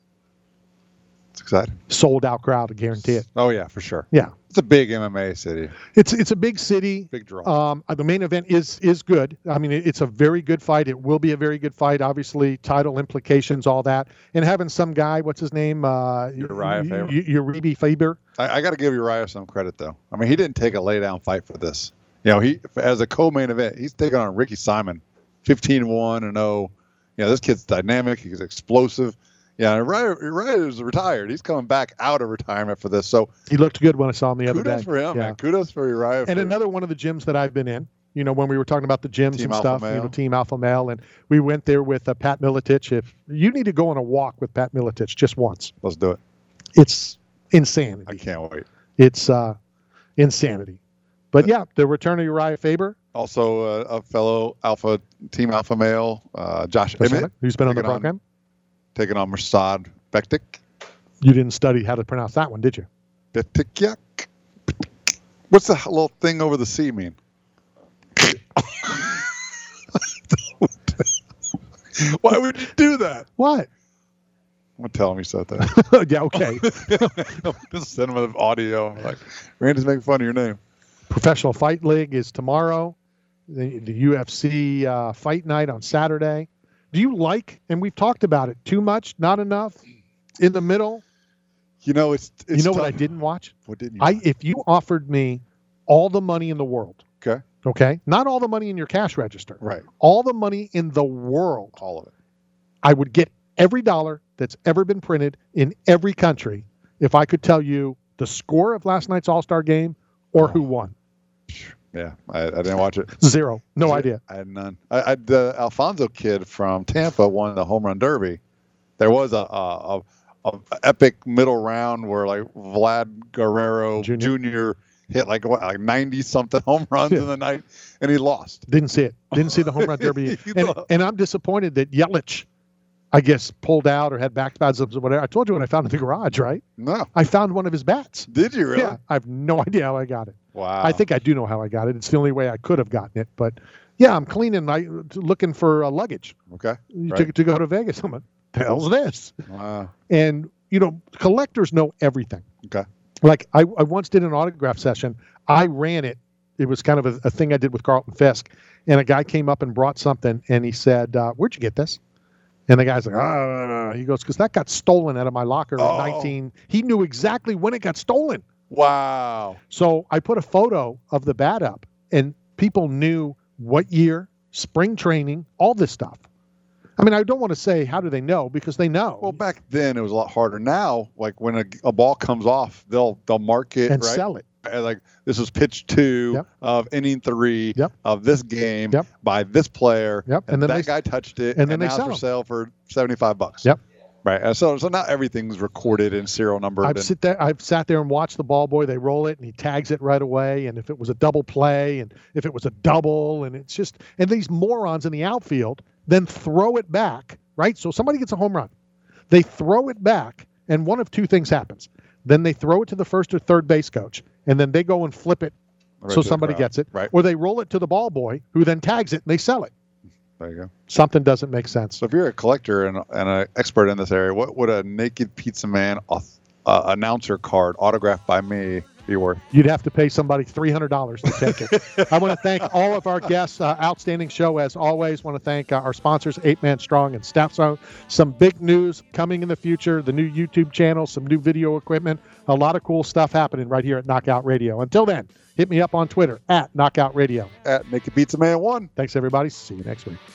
It's exciting. Sold out crowd, I guarantee it. Oh, yeah, for sure. Yeah. It's a big MMA city. It's a big city. Big draw. The main event is good. I mean, it's a very good fight. It will be a very good fight. Obviously, title implications, all that. And having some guy, what's his name? Uriah Faber. Uriah Faber. I got to give Uriah some credit, though. I mean, he didn't take a lay-down fight for this. You know, he as a co-main event, he's taking on Ricky Simon, 15-1-0. You know, this kid's dynamic. He's explosive. Yeah, Uriah is retired. He's coming back out of retirement for this. So he looked good when I saw him the other day. Kudos for him, man. Kudos for Uriah. And another one of the gyms that I've been in, when we were talking about the gyms Team and stuff, Alpha Team Alpha Male, and we went there with Pat Miletich. If you need to go on a walk with Pat Miletich just once. Let's do it. It's insanity. I can't wait. It's insanity. But yeah, the return of Uriah Faber. Also a fellow Team Alpha Male, Josh Emmett, who's been on the program. Taking on Mirsad Bektik. You didn't study how to pronounce that one, did you? Bektik. What's the little thing over the sea mean? Why would you do that? What? I'm going to tell him you said that. Yeah, okay. Just send him an audio. I'm like, Randy's making fun of your name. Professional Fight League is tomorrow. The UFC Fight Night on Saturday. Do you like, and we've talked about it, too much, not enough, in the middle? It's you know tough. what I didn't watch? What didn't you watch? If you offered me all the money in the world, okay, not all the money in your cash register, right, all the money in the world, all of it, I would get every dollar that's ever been printed in every country if I could tell you the score of last night's All-Star game or who won. Yeah, I didn't watch it. Zero. No idea. I had none. The Alfonso kid from Tampa won the home run derby. There was a epic middle round where like Vlad Guerrero Jr. hit like 90 something home runs in the night, and he lost. Didn't see it. Didn't see the home run derby. and I'm disappointed that Yelich, I guess, pulled out or had back spasms or whatever. I told you when I found it in the garage, right? No. I found one of his bats. Did you really? Yeah. I have no idea how I got it. Wow. I think I do know how I got it. It's the only way I could have gotten it. But yeah, I'm cleaning, looking for luggage. Okay. To go to Vegas. I'm like, the hell's this? Wow. And, collectors know everything. Okay. Like I once did an autograph session. I ran it. It was kind of a thing I did with Carlton Fisk. And a guy came up and brought something, and he said, where'd you get this? And the guy's like, he goes, because that got stolen out of my locker in 19. He knew exactly when it got stolen. Wow. So I put a photo of the bat up, and people knew what year, spring training, all this stuff. I mean, I don't want to say how do they know, because they know. Well, back then it was a lot harder. Now, like when a ball comes off, they'll mark it and right? sell it. Like this was pitch 2 of inning 3 of this game by this player. And then that guy touched it, and then they now sell it's for sale for $75. Yep. Right. And so not everything's recorded and serial numbered. I've sat there and watched the ball boy. They roll it and he tags it right away. And if it was a double play and if it was a double, and it's just, and these morons in the outfield then throw it back, right? So somebody gets a home run. They throw it back, and one of two things happens. Then they throw it to the first or third base coach, and then they go and flip it so somebody gets it. Right. Or they roll it to the ball boy, who then tags it and they sell it. There you go. Something doesn't make sense. So if you're a collector and an expert in this area, what would a Naked Pizza Man announcer card autographed by me be worth. You'd have to pay somebody $300 to take it. I want to thank all of our guests. Outstanding show as always. Want to thank our sponsors, 8 Man Strong and Staff Zone. Some big news coming in the future. The new YouTube channel, some new video equipment. A lot of cool stuff happening right here at Knockout Radio. Until then, hit me up on Twitter at Knockout Radio. At Naked Pizza Man 1. Thanks, everybody. See you next week.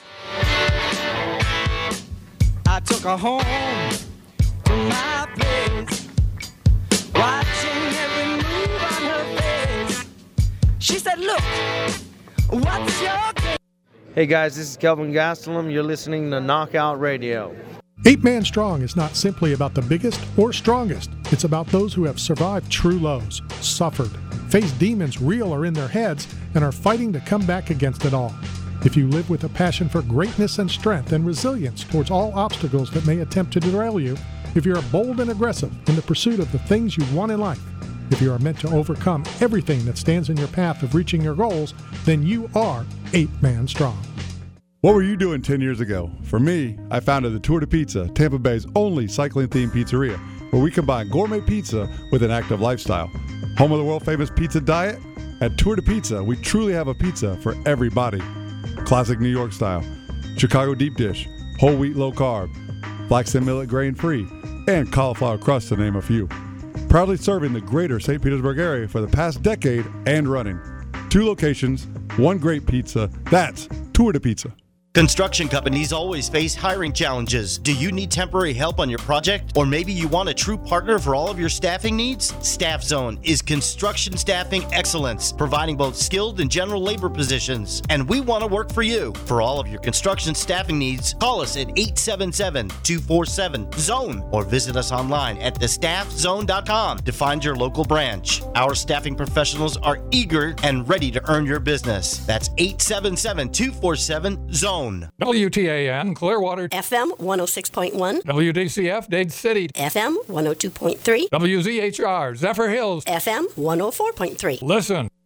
I took her home to my place, watching every move on her face. She said, look, what's your game? Hey guys, this is Kelvin Gastelum. You're listening to Knockout Radio. 8 Man Strong is not simply about the biggest or strongest. It's about those who have survived true lows, suffered, faced demons real or in their heads, and are fighting to come back against it all. If you live with a passion for greatness and strength and resilience towards all obstacles that may attempt to derail you, if you're bold and aggressive in the pursuit of the things you want in life, if you are meant to overcome everything that stands in your path of reaching your goals, then you are 8 Man Strong. What were you doing 10 years ago? For me, I founded the Tour de Pizza, Tampa Bay's only cycling-themed pizzeria, where we combine gourmet pizza with an active lifestyle. Home of the world-famous pizza diet? At Tour de Pizza, we truly have a pizza for everybody. Classic New York style, Chicago deep dish, whole wheat low carb, flaxen millet grain free, and cauliflower crust to name a few. Proudly serving the greater St. Petersburg area for the past decade and running. 2 locations, 1 great pizza. That's Tour de Pizza. Construction companies always face hiring challenges. Do you need temporary help on your project? Or maybe you want a true partner for all of your staffing needs? Staff Zone is construction staffing excellence, providing both skilled and general labor positions. And we want to work for you. For all of your construction staffing needs, call us at 877-247-ZONE or visit us online at thestaffzone.com to find your local branch. Our staffing professionals are eager and ready to earn your business. That's 877-247-ZONE. WTAN Clearwater FM 106.1, WDCF Dade City FM 102.3, WZHR Zephyr Hills FM 104.3. Listen.